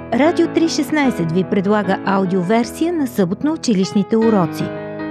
Радио 316 ви предлага аудиоверсия на съботно-училищните уроци.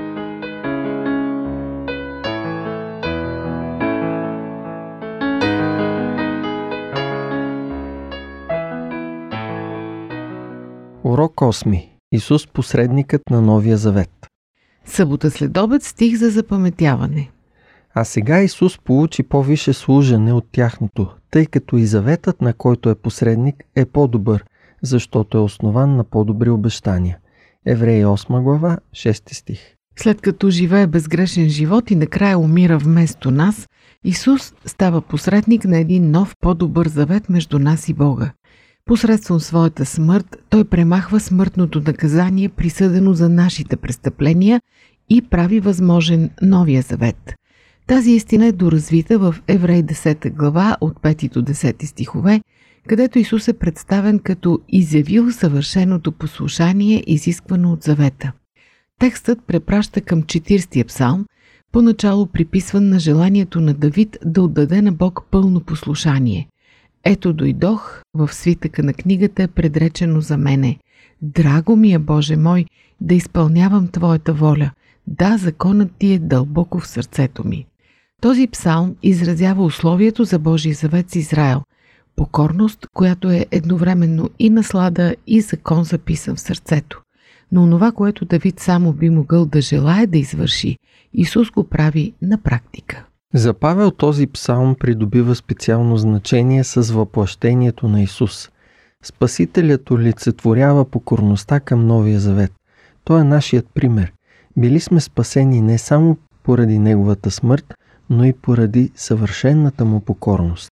Урок 8. Исус посредникът на Новия завет. Събота след обед, стих за запаметяване. А сега Исус получи по-висше служене от тяхното, тъй като и заветът, на който е посредник, е по-добър, защото е основан на по-добри обещания. Евреи 8 глава, 6 стих. След като живее безгрешен живот и накрая умира вместо нас, Исус става посредник на един нов, по-добър завет между нас и Бога. Посредством своята смърт, Той премахва смъртното наказание, присъдено за нашите престъпления, и прави възможен новия завет. Тази истина е доразвита в Евреи 10 глава от 5 до 10 стихове, където Исус е представен като изявил съвършеното послушание, изисквано от завета. Текстът препраща към 40-тия псалм, поначало приписван на желанието на Давид да отдаде на Бог пълно послушание. Ето дойдох, в свитъка на книгата е предречено за мене. Драго ми е, Боже мой, да изпълнявам Твоята воля. Да, законът Ти е дълбоко в сърцето ми. Този псалм изразява условието за Божия завет с Израел. Покорност, която е едновременно и наслада, и закон записан в сърцето. Но онова, което Давид само би могъл да желае да извърши, Исус го прави на практика. За Павел този псалм придобива специално значение с въплъщението на Исус. Спасителят олицетворява покорността към Новия завет. Той е нашият пример. Били сме спасени не само поради Неговата смърт, но и поради съвършената му покорност.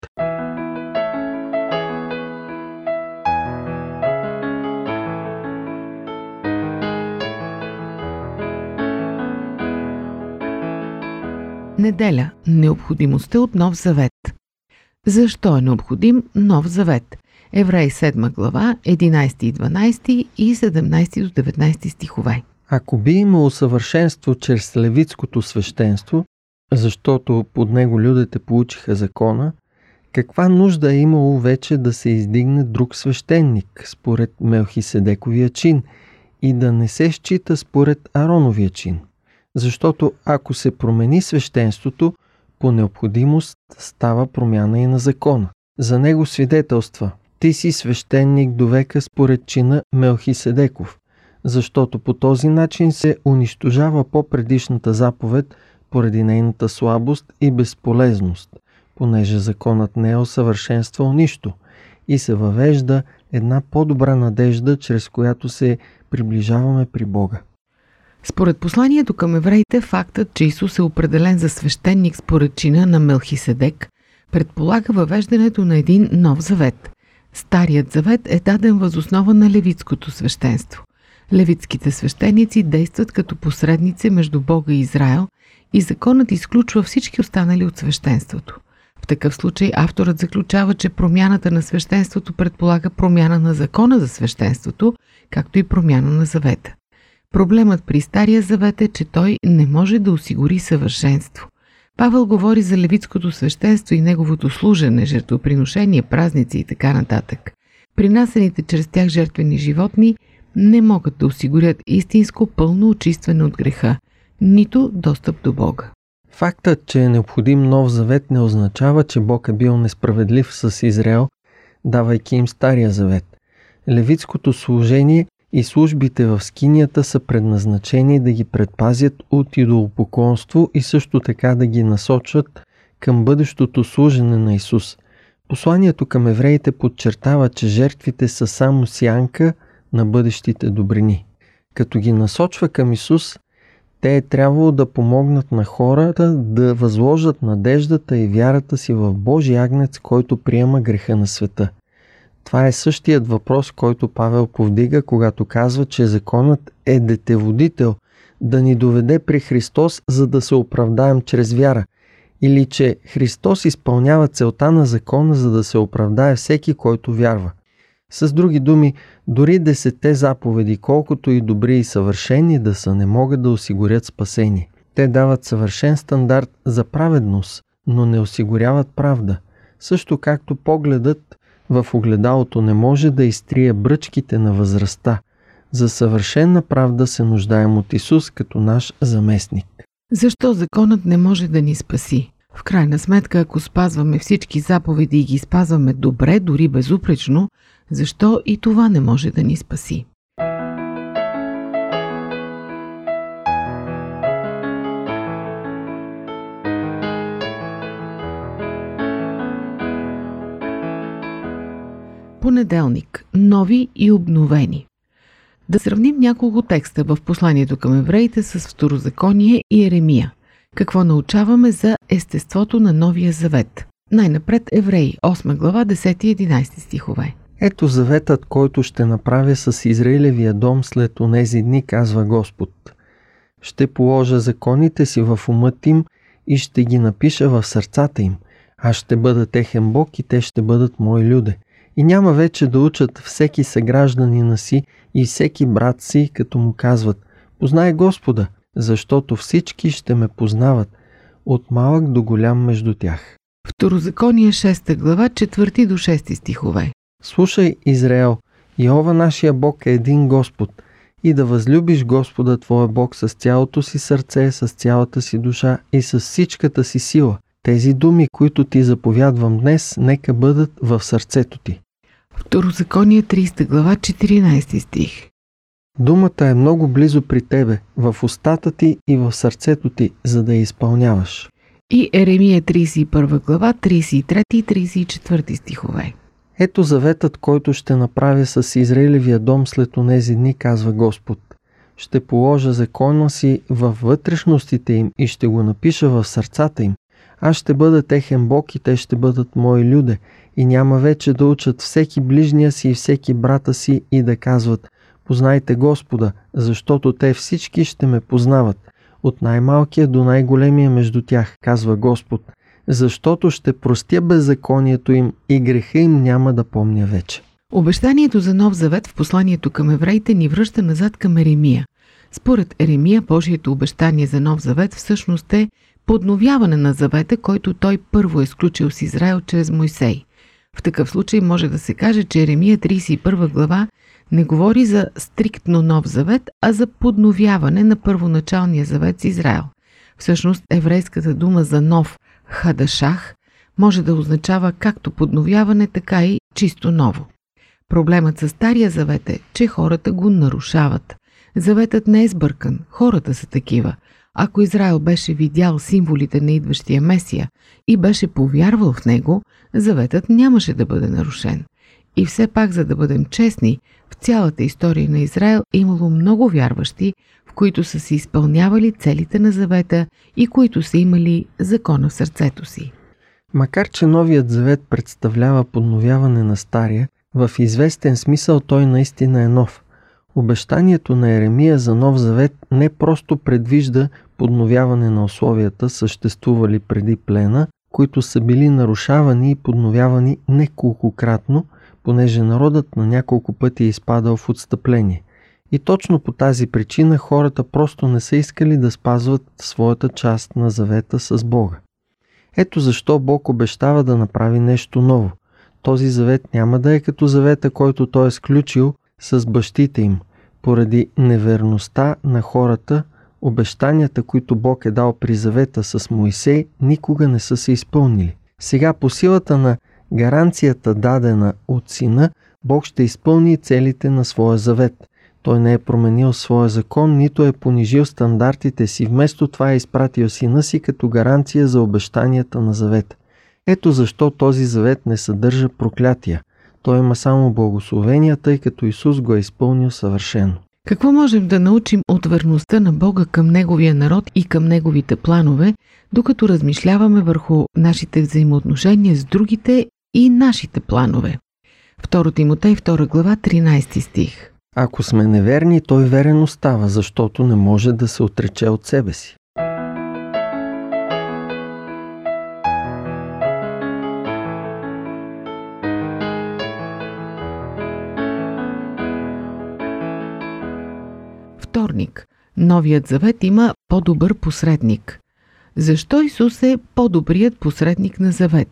Неделя. Необходимостта от нов завет. Защо е необходим нов завет? Евреи 7 глава, 11 и 12 и 17 до 19 стихове. Ако би имало съвършенство чрез левитското свещенство, защото под него людите получиха закона, каква нужда е имало вече да се издигне друг свещеник според Мелхиседековия чин и да не се счита според Ароновия чин? Защото ако се промени свещенството, по необходимост става промяна и на закона. За него свидетелства: ти си свещеник до века според чина Мелхиседеков, защото по този начин се унищожава по-предишната заповед поради нейната слабост и безполезност, понеже законът не е усъвършенствал нищо, и се въвежда една по-добра надежда, чрез която се приближаваме при Бога. Според посланието към евреите, фактът, че Исус е определен за свещеник според чина на Мелхиседек, предполага въвеждането на един нов завет. Старият завет е даден въз основа на левитското свещенство. Левитските свещеници действат като посредници между Бога и Израел и законът изключва всички останали от свещенството. В такъв случай авторът заключава, че промяната на свещенството предполага промяна на закона за свещенството, както и промяна на завета. Проблемът при Стария завет е, че той не може да осигури съвършенство. Павел говори за левитското свещенство и неговото служене, жертвоприношения, празници и така нататък. Принасените чрез тях жертвени животни не могат да осигурят истинско пълно очистване от греха, нито достъп до Бога. Фактът, че е необходим нов завет, не означава, че Бог е бил несправедлив с Израел, давайки им Стария завет. Левитското служение и службите в скинията са предназначени да ги предпазят от идолопоклонство и също така да ги насочат към бъдещото служене на Исус. Посланието към евреите подчертава, че жертвите са само сянка на бъдещите добрини. Като ги насочва към Исус, те е трябвало да помогнат на хората да възложат надеждата и вярата си в Божия агнец, който приема греха на света. Това е същият въпрос, който Павел повдига, когато казва, че законът е детеводител да ни доведе при Христос, за да се оправдаем чрез вяра, или че Христос изпълнява целта на закона, за да се оправдае всеки, който вярва. С други думи, дори 10 заповеди, колкото и добри и съвършени да са, не могат да осигурят спасение. Те дават съвършен стандарт за праведност, но не осигуряват правда. Също както погледът в огледалото не може да изтрие бръчките на възрастта. За съвършена правда се нуждаем от Исус като наш заместник. Защо законът не може да ни спаси? В крайна сметка, ако спазваме всички заповеди и ги спазваме добре, дори безупречно, защо и това не може да ни спаси? Понеделник. Нови и обновени. Да сравним няколко текста в посланието към евреите с Второзаконие и Еремия. Какво научаваме за естеството на Новия завет? Най-напред Евреи, 8 глава, 10 и 11 стихове. Ето заветът, който ще направя с Израилевия дом след онези дни, казва Господ. Ще положа законите си в умът им и ще ги напиша в сърцата им. Аз ще бъда техен Бог и те ще бъдат мои люде. И няма вече да учат всеки съгражданина си и всеки брат си, като му казват: познай Господа, защото всички ще ме познават, от малък до голям между тях. Второзаконие 6 глава, 4 до 6 стихове. Слушай, Израел, Йehova нашия Бог е един Господ, и да възлюбиш Господа твоя Бог с цялото си сърце, с цялата си душа и с всичката си сила. Тези думи, които ти заповядвам днес, нека бъдат в сърцето ти. Второзаконие 30 глава, 14 стих. Думата е много близо при тебе, в устата ти и в сърцето ти, за да я изпълняваш. И Еремия 31 глава, 33 и 34 стихове. Ето заветът, който ще направя с Израилевия дом след онези дни, казва Господ. Ще положа закона си във вътрешностите им и ще го напиша в сърцата им. Аз ще бъда техен Бог и те ще бъдат мои люде, и няма вече да учат всеки ближния си и всеки брата си и да казват: познайте Господа, защото те всички ще ме познават, от най-малкия до най-големия между тях, казва Господ, защото ще простя беззаконието им и греха им няма да помня вече. Обещанието за нов завет в посланието към евреите ни връща назад към Еремия. Според Еремия, Божието обещание за нов завет всъщност е подновяване на завета, който той първо е сключил с Израел чрез Мойсей. В такъв случай може да се каже, че Еремия 31 глава не говори за стриктно нов завет, а за подновяване на първоначалния завет с Израел. Всъщност еврейската дума за нов хадашах може да означава както подновяване, така и чисто ново. Проблемът с Стария завет е, че хората го нарушават. Заветът не е сбъркан, хората са такива. Ако Израел беше видял символите на идващия Месия и беше повярвал в него, заветът нямаше да бъде нарушен. И все пак, за да бъдем честни, в цялата история на Израел е имало много вярващи, в които са се изпълнявали целите на завета и които са имали закона в сърцето си. Макар че Новият завет представлява подновяване на Стария, в известен смисъл той наистина е нов. Обещанието на Еремия за нов завет не просто предвижда подновяване на условията, съществували преди плена, които са били нарушавани и подновявани неколкократно, понеже народът на няколко пъти е изпадал в отстъпление. И точно по тази причина хората просто не са искали да спазват своята част на завета с Бога. Ето защо Бог обещава да направи нещо ново. Този завет няма да е като завета, който той е сключил с бащите им. Поради неверността на хората, обещанията, които Бог е дал при завета с Моисей, никога не са се изпълнили. Сега по силата на гаранцията, дадена от Сина, Бог ще изпълни целите на своя завет. Той не е променил своя закон, нито е понижил стандартите си. Вместо това е изпратил Сина си като гаранция за обещанията на завета. Ето защо този завет не съдържа проклятия. Той има само благословения, тъй като Исус го е изпълнил съвършено. Какво можем да научим от верността на Бога към Неговия народ и към Неговите планове, докато размишляваме върху нашите взаимоотношения с другите и нашите планове? 2 Тимотей 2 глава 13 стих. Ако сме неверни, той верен остава, защото не може да се отрече от себе си. Вторник. Новият завет има по-добър посредник. Защо Исус е по-добрият посредник на завета?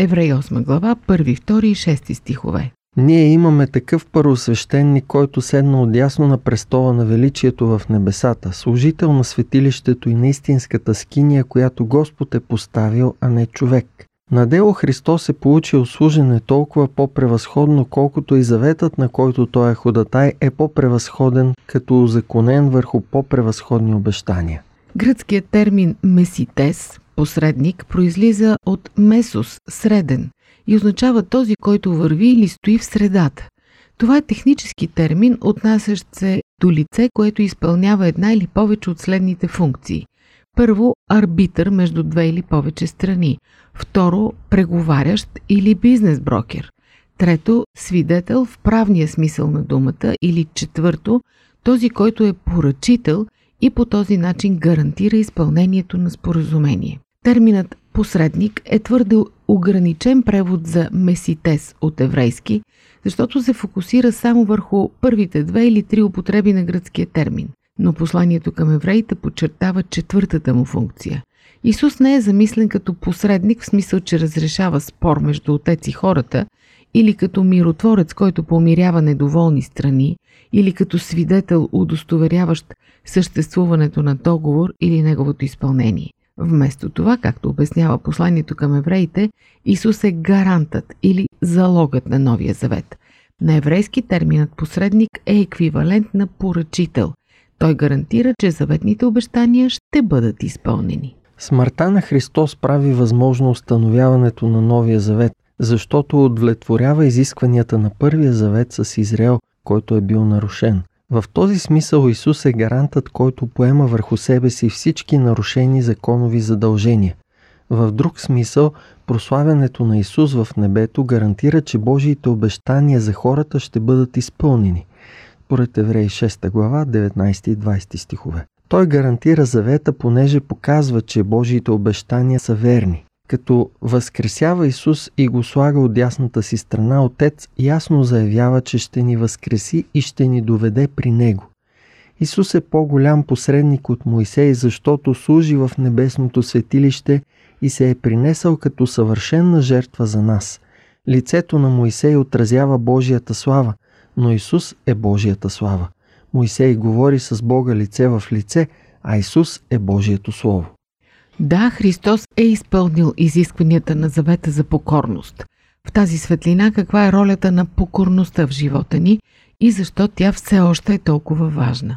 Евреи 8 глава, 1, 2 и 6 стихове. Ние имаме такъв първосвещеник, който седна отдясно на престола на величието в небесата, служител на светилището и на истинската скиния, която Господ е поставил, а не човек. На дело Христос е получил служене толкова по-превъзходно, колкото и заветът, на който той е ходатай, е по-превъзходен, като узаконен върху по-превъзходни обещания. Гръцкият термин меситес, посредник, произлиза от месос, среден, и означава този, който върви или стои в средата. Това е технически термин, отнасящ се до лице, което изпълнява една или повече от следните функции. Първо, арбитър между две или повече страни. Второ, преговарящ или бизнес брокер. Трето, свидетел в правния смисъл на думата. Или четвърто, този, който е поръчител и по този начин гарантира изпълнението на споразумение. Терминът посредник е твърде ограничен превод за меситес от еврейски, защото се фокусира само върху първите две или три употреби на гръцкия термин. Но посланието към евреите подчертава четвъртата му функция. Исус не е замислен като посредник в смисъл, че разрешава спор между отец и хората, или като миротворец, който помирява недоволни страни, или като свидетел, удостоверяващ съществуването на договор или неговото изпълнение. Вместо това, както обяснява посланието към евреите, Исус е гарантът или залогът на Новия завет. На еврейски терминът посредник е еквивалент на поръчител. Той гарантира, че заветните обещания ще бъдат изпълнени. Смъртта на Христос прави възможно установяването на Новия завет, защото удовлетворява изискванията на Първия завет с Израел, който е бил нарушен. В този смисъл Исус е гарантът, който поема върху себе си всички нарушени законови задължения. В друг смисъл, прославянето на Исус в небето гарантира, че Божиите обещания за хората ще бъдат изпълнени. Според Евреи 6 глава, 19 и 20 стихове. Той гарантира завета, понеже показва, че Божиите обещания са верни. Като възкресява Исус и го слага от дясната си страна, Отец ясно заявява, че ще ни възкреси и ще ни доведе при Него. Исус е по-голям посредник от Моисей, защото служи в небесното светилище и се е принесъл като съвършена жертва за нас. Лицето на Моисей отразява Божията слава, но Исус е Божията слава. Моисей говори с Бога лице в лице, а Исус е Божието Слово. Да, Христос е изпълнил изискванията на завета за покорност. В тази светлина каква е ролята на покорността в живота ни и защо тя все още е толкова важна?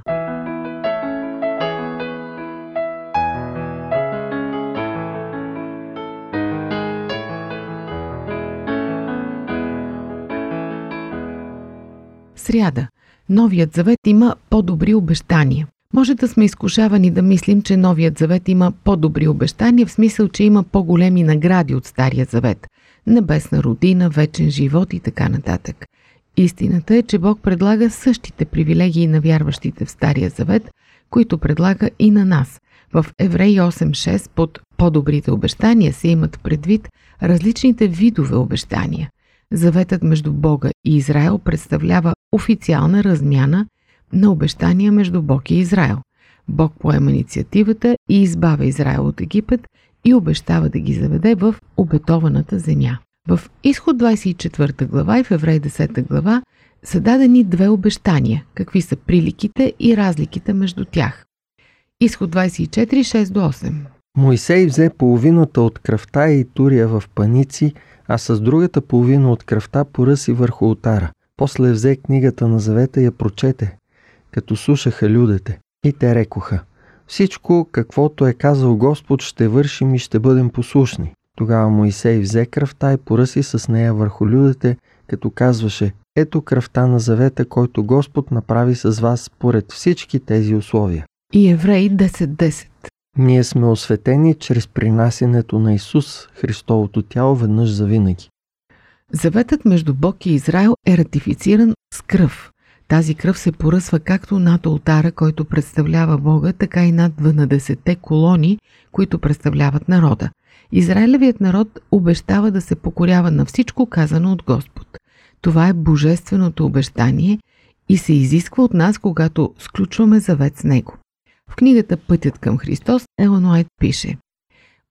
Сряда. Новият завет има по-добри обещания. Може да сме изкушавани да мислим, че Новият завет има по-добри обещания, в смисъл, че има по-големи награди от Стария завет. Небесна родина, вечен живот и така нататък. Истината е, че Бог предлага същите привилегии на вярващите в Стария завет, които предлага и на нас. В Евреи 8.6 под по-добрите обещания се имат предвид различните видове обещания. Заветът между Бога и Израел представлява официална размяна на обещания между Бог и Израел. Бог поема инициативата и избавя Израел от Египет и обещава да ги заведе в обетованата земя. В Изход 24 глава и в Евреи 10 глава са дадени две обещания, какви са приликите и разликите между тях. Изход 24, 6-8. Моисей взе половината от кръвта и туря в паници, а с другата половина от кръвта поръси върху олтара. После взе книгата на завета и я прочете, като слушаха людите. И те рекоха: всичко, каквото е казал Господ, ще вършим и ще бъдем послушни. Тогава Моисей взе кръвта и поръси с нея върху людите, като казваше: ето кръвта на завета, който Господ направи с вас според всички тези условия. И Евреи 10.10. Ние сме осветени чрез принасянето на Исус, Христовото тяло, веднъж завинаги. Заветът между Бог и Израел е ратифициран с кръв. Тази кръв се поръсва както над олтара, който представлява Бога, така и над 12-те колони, които представляват народа. Израилевият народ обещава да се покорява на всичко казано от Господ. Това е божественото обещание и се изисква от нас, когато сключваме завет с Него. В книгата Пътят към Христос Елън Уайт пише: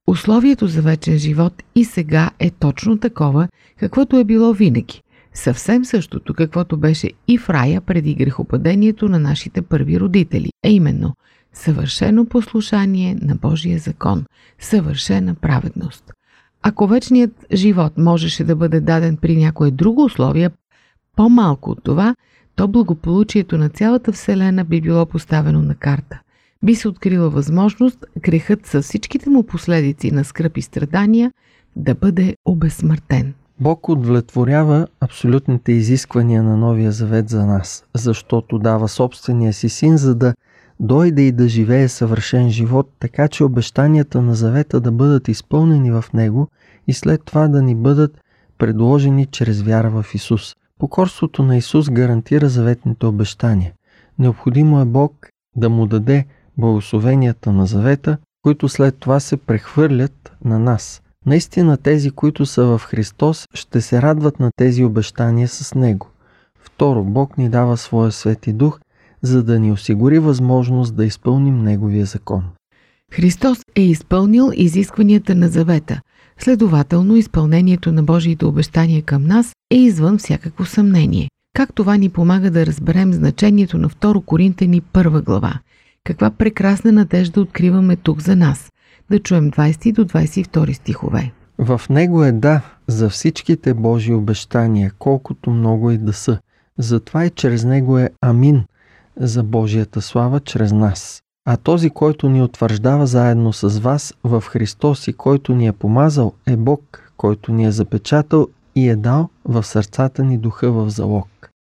Условието за вечен живот и сега е точно такова, каквото е било винаги. Съвсем същото, каквото беше и в рая преди грехопадението на нашите първи родители, а именно съвършено послушание на Божия закон, съвършена праведност. Ако вечният живот можеше да бъде даден при някое друго условие, по-малко от това, то благополучието на цялата Вселена би било поставено на карта. Би се открила възможност грехът със всичките му последици на скръб и страдания да бъде обезсмъртен. Бог удовлетворява абсолютните изисквания на Новия завет за нас, защото дава собствения си син, за да дойде и да живее съвършен живот, така че обещанията на завета да бъдат изпълнени в него и след това да ни бъдат предложени чрез вяра в Исус. Покорството на Исус гарантира заветните обещания. Необходимо е Бог да му даде благословенията на завета, които след това се прехвърлят на нас. Наистина тези, които са в Христос, ще се радват на тези обещания с Него. Второ, Бог ни дава своя Свети Дух, за да ни осигури възможност да изпълним Неговия закон. Христос е изпълнил изискванията на завета. Следователно, изпълнението на Божиите обещания към нас е извън всякакво съмнение. Как това ни помага да разберем значението на 2 Коринтяни 1 глава? Каква прекрасна надежда откриваме тук за нас? Да чуем 20 до 22 стихове. В него е да за всичките Божии обещания, колкото много и да са. Затова и чрез него е амин за Божията слава чрез нас. А този, който ни утвърждава заедно с вас в Христос и който ни е помазал, е Бог, който ни е запечатал и е дал в сърцата ни духа в залог.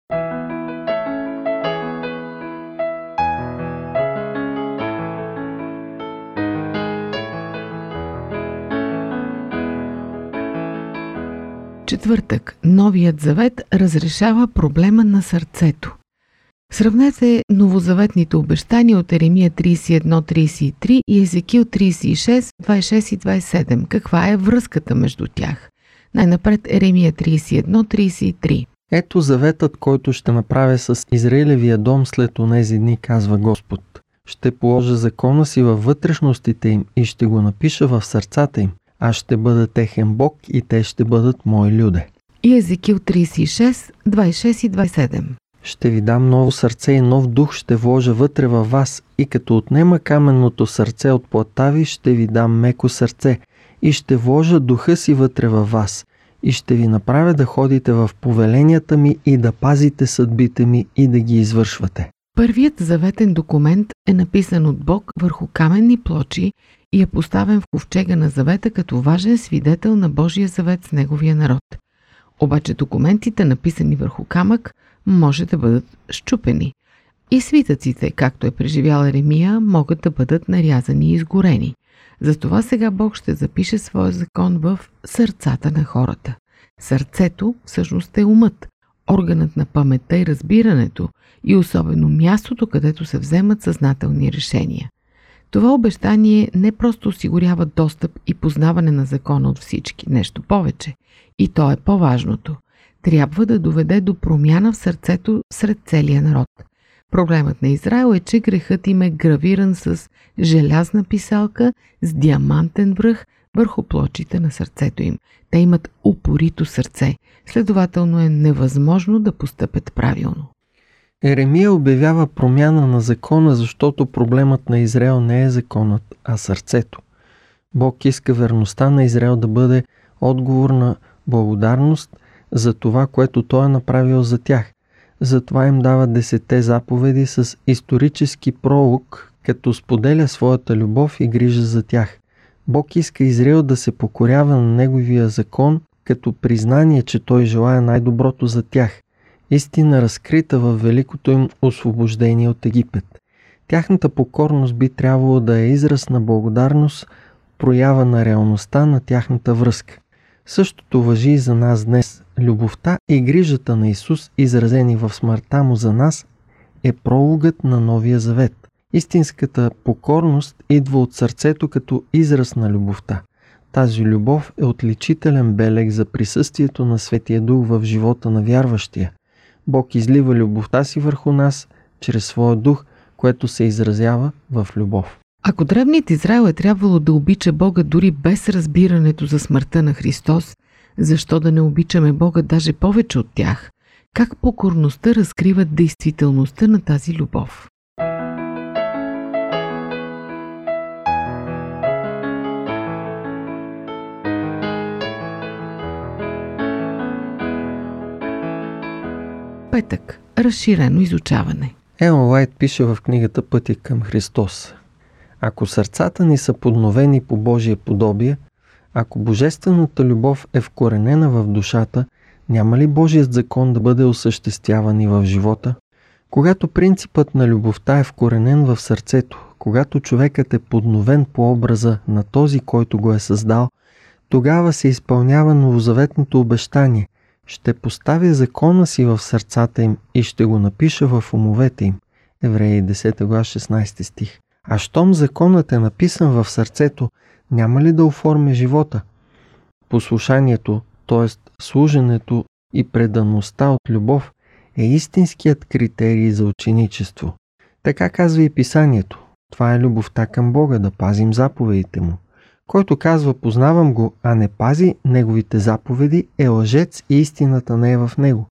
Четвъртък. Новият завет разрешава проблема на сърцето. Сравнете новозаветните обещания от Еремия 31-33 и Езекил 36, 26 и 27. Каква е връзката между тях? Най-напред Еремия 31-33. Ето заветът, който ще направя с Израилевия дом след онези дни, казва Господ. Ще положа закона си във вътрешностите им и ще го напиша в сърцата им. Аз ще бъда техен Бог и те ще бъдат мои люде. И Езекил 36, 26 и 27. Ще ви дам ново сърце и нов дух ще вложа вътре във вас и като отнема каменното сърце от плътта ви, ще ви дам меко сърце и ще вложа духа си вътре във вас и ще ви направя да ходите в повеленията ми и да пазите съдбите ми и да ги извършвате. Първият заветен документ е написан от Бог върху каменни плочи и е поставен в ковчега на завета като важен свидетел на Божия завет с неговия народ. Обаче документите, написани върху камък, може да бъдат счупени. И свитъците, както е преживял Еремия, могат да бъдат нарязани и изгорени. Затова сега Бог ще запише своя закон в сърцата на хората. Сърцето всъщност е умът, органът на паметта и разбирането и особено мястото, където се вземат съзнателни решения. Това обещание не просто осигурява достъп и познаване на закона от всички, нещо повече. И то е по-важното. Трябва да доведе до промяна в сърцето сред целия народ. Проблемът на Израел е, че грехът им е гравиран с желязна писалка с диамантен връх върху плочите на сърцето им. Те имат упорито сърце, следователно е невъзможно да постъпят правилно. Еремия обявява промяна на закона, защото проблемът на Израел не е законът, а сърцето. Бог иска верността на Израел да бъде отговор на благодарност за това, което Той е направил за тях. Затова им дава 10 заповеди с исторически пролог, като споделя своята любов и грижа за тях. Бог иска Израел да се покорява на Неговия закон, като признание, че Той желае най-доброто за тях. Истина разкрита във великото им освобождение от Египет. Тяхната покорност би трябвало да е израз на благодарност, проява на реалността на тяхната връзка. Същото важи и за нас днес. Любовта и грижата на Исус, изразени в смъртта му за нас, е прологът на Новия завет. Истинската покорност идва от сърцето като израз на любовта. Тази любов е отличителен белег за присъствието на Светия Дух в живота на вярващия. Бог излива любовта си върху нас чрез своя Дух, което се изразява в любов. Ако древният Израел е трябвало да обича Бога дори без разбирането за смъртта на Христос, защо да не обичаме Бога даже повече от тях? Как покорността разкрива действителността на тази любов? Петък. Разширено изучаване. Елън Уайт пише в книгата "Пътя към Христос": ако сърцата ни са подновени по Божие подобие, ако божествената любов е вкоренена в душата, няма ли Божият закон да бъде осъществяван и в живота? Когато принципът на любовта е вкоренен в сърцето, когато човекът е подновен по образа на този, който го е създал, тогава се изпълнява новозаветното обещание: ще поставя закона си в сърцата им и ще го напиша в умовете им. Евреи 10 глава 16 стих. А щом законът е написан в сърцето, няма ли да оформя живота? Послушанието, т.е. служенето и предаността от любов, е истинският критерий за ученичество. Така казва и Писанието. Това е любовта към Бога, да пазим заповедите Му. Който казва "познавам го", а не пази Неговите заповеди, е лъжец и истината не е в него.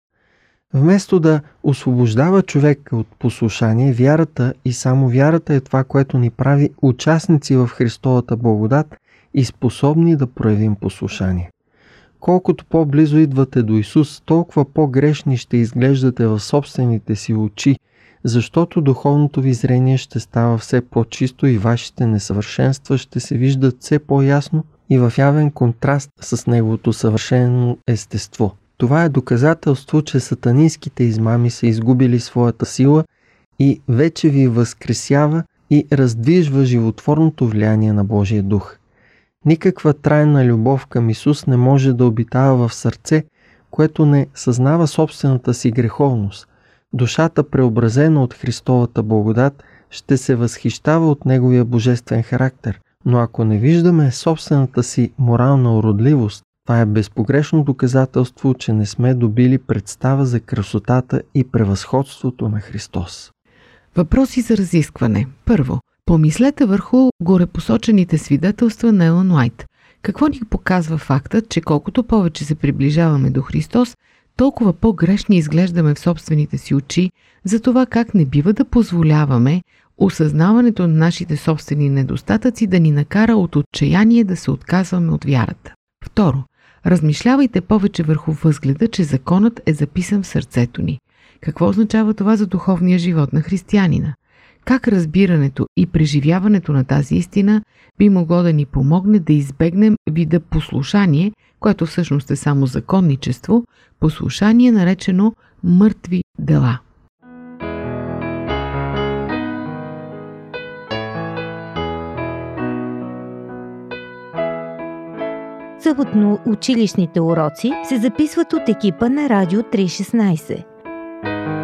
Вместо да освобождава човека от послушание, вярата и само вярата е това, което ни прави участници в Христовата благодат и способни да проявим послушание. Колкото по-близо идвате до Исус, толкова по-грешни ще изглеждате в собствените си очи, защото духовното ви зрение ще става все по-чисто и вашите несъвършенства ще се виждат все по-ясно и в явен контраст с Неговото съвършено естество. Това е доказателство, че сатанинските измами са изгубили своята сила и вече ви възкресява и раздвижва животворното влияние на Божия дух. Никаква трайна любов към Исус не може да обитава в сърце, което не съзнава собствената си греховност. Душата, преобразена от Христовата благодат, ще се възхищава от Неговия божествен характер. Но ако не виждаме собствената си морална уродливост, това е безпогрешно доказателство, че не сме добили представа за красотата и превъзходството на Христос. Въпроси за разискване. Първо, помислете върху горепосочените свидетелства на Елън Уайт. Какво ни показва фактът, че колкото повече се приближаваме до Христос, толкова по-грешни изглеждаме в собствените си очи за това как не бива да позволяваме осъзнаването на нашите собствени недостатъци да ни накара от отчаяние да се отказваме от вярата. Второ, размишлявайте повече върху възгледа, че законът е записан в сърцето ни. Какво означава това за духовния живот на християнина? Как разбирането и преживяването на тази истина би могло да ни помогне да избегнем вида послушание, което всъщност е само законничество, послушание наречено мъртви дела. Съботно училищните уроци се записват от екипа на Радио 316.